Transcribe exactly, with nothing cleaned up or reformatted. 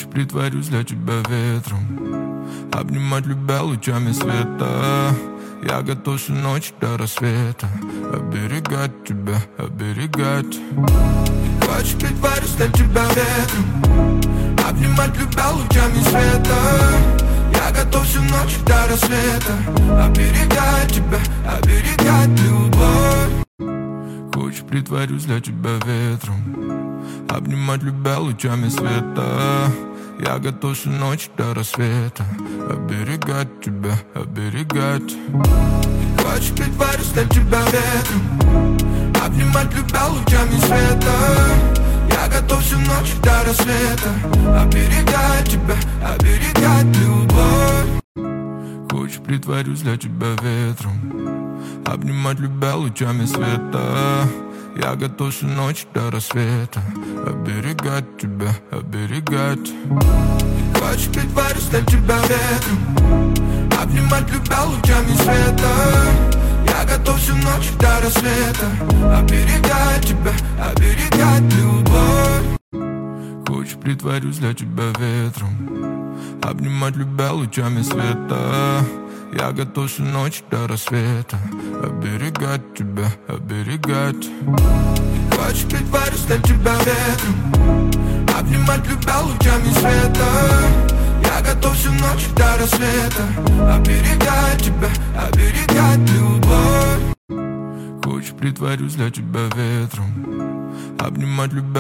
Хочешь, притворюсь для тебя ветром, обнимать любя лучами света. Я готов всю ночь до рассвета оберегать тебя, оберегать. Хочешь, притворюсь для тебя ветром, обнимать любя лучами света. Я готов всю ночь до рассвета оберегать тебя, оберегать любовь. Хочешь, притворюсь для тебя ветром, обнимать любя лучами света. Я готов всю ночь до рассвета оберегать тебя, оберегать. Хочешь, притворюсь для тебя ветром, обнимать любя лучами света. Я готов всю ночь до рассвета оберегать тебя, оберегать любовь. Хочешь, притворюсь для тебя ветром, обнимать любя лучами света. Я готов всю ночь до рассвета оберегать тебя, оберегать. Хочешь, притворюсь для тебя ветром, обнимать любя лучами света. Я готов всю ночь до рассвета оберегать тебя, оберегать любовь. Хочешь, притворюсь для тебя ветром, обнимать любя лучами света. Я готов всю ночь до рассвета оберегать тебя, оберегать. Хочешь, притворюсь для тебя ветром, обнимать любя лучами света. Я готов всю ночь до рассвета оберегать тебя, оберегать любовь. Хочешь, притворюсь для тебя ветром, обнимать любя